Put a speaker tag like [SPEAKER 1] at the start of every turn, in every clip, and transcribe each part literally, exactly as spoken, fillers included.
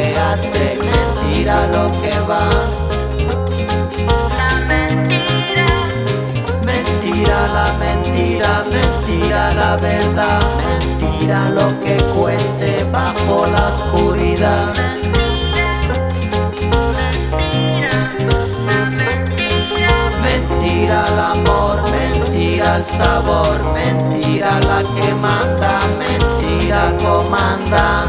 [SPEAKER 1] que hace, mentira lo que va.
[SPEAKER 2] La mentira,
[SPEAKER 1] Mentira la mentira, mentira la verdad, mentira lo que cuece bajo la oscuridad. Mentira el amor, mentira el sabor, mentira la que manda, mentira comanda.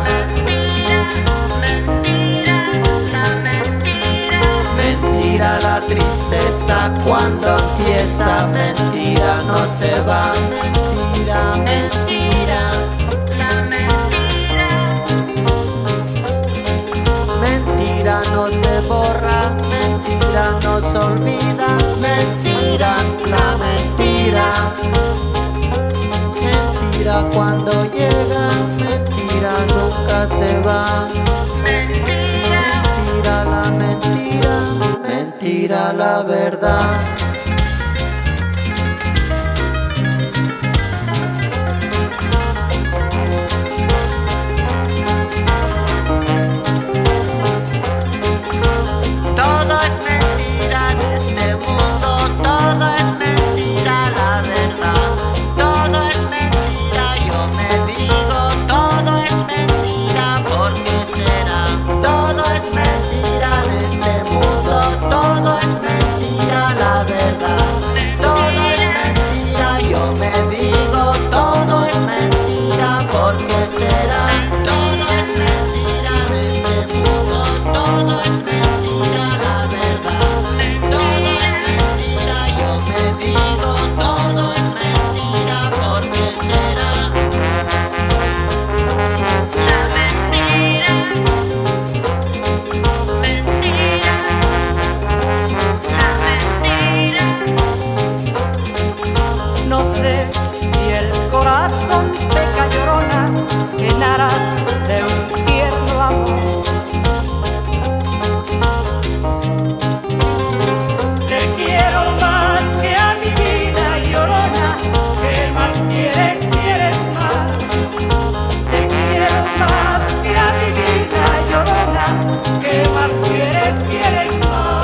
[SPEAKER 1] Mentira la tristeza cuando empieza, mentira no se va, mentira, mentira. Mentira no se borra, mentira no se olvida, mentira, la mentira. Mentira cuando llega, mentira nunca se va. Mentira la mentira, mentira la verdad.
[SPEAKER 2] todo es mentira en este mundo, todo es mentira, la verdad. Todo es mentira, yo me digo, todo es mentira, ¿por qué será? Todo es mentira en este mundo, todo es mentira, la verdad. Todo es mentira, yo me digo, todo es mentira, ¿por qué será? Todo es mentira en este mundo, todo es mentira, la verdad. Todo es mentira, yo me digo, todo es mentira, ¿por qué será? La mentira, mentira, la mentira.
[SPEAKER 3] No sé si el corazón peca llorona en aras de un tierno amor. Te quiero más que a mi vida llorona, ¿qué más quieres, quieres más? Te quiero más que a mi vida llorona, ¿qué más quieres, quieres más?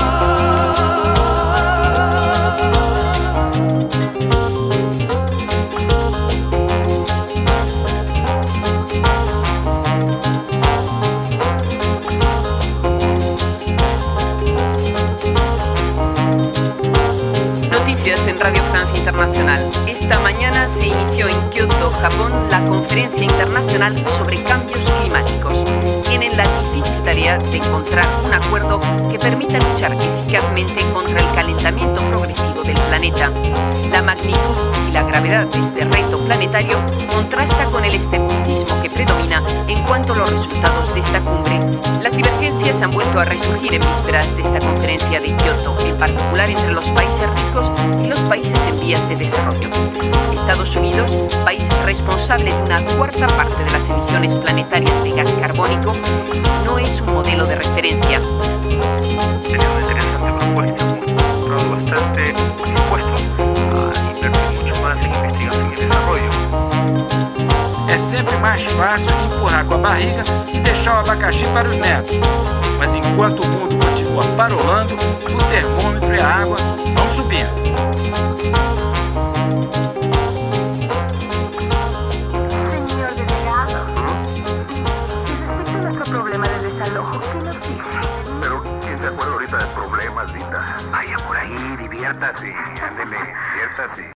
[SPEAKER 4] Noticias en Radio France Internacional. Esta mañana se inició en Kioto, Japón, la Conferencia Internacional sobre Cambios Climáticos. Tienen la difícil tarea de encontrar un acuerdo que permita luchar eficazmente contra el calentamiento progresivo del planeta. La magnitud y la gravedad de este reto planetario contrasta con el escepticismo que predomina en cuanto a los resultados de esta cumbre. Las divergencias han vuelto a resurgir en vísperas de esta conferencia de Kioto, en particular entre los países ricos y los países en vías de desarrollo. Estados Unidos, país responsable de una cuarta parte de las emisiones planetarias de gas carbónico, no es un modelo de referencia.
[SPEAKER 5] Sería una interesante propuesta, un comprado bastante dispuesto a invertir mucho más en investigación y desarrollo.
[SPEAKER 6] É sempre mais fácil empurrar com a barriga e deixar o abacaxi para os netos. Mas enquanto o mundo continua parolando, o termômetro e a água vão subindo.
[SPEAKER 7] Señor delegado, respecto a nuestro problema de desalojo, ¿qué nos dice?
[SPEAKER 5] Pero, ¿quién se acuerda ahorita de problemas, Linda? Vaya por ahí, diviértase, ándele, diviértase.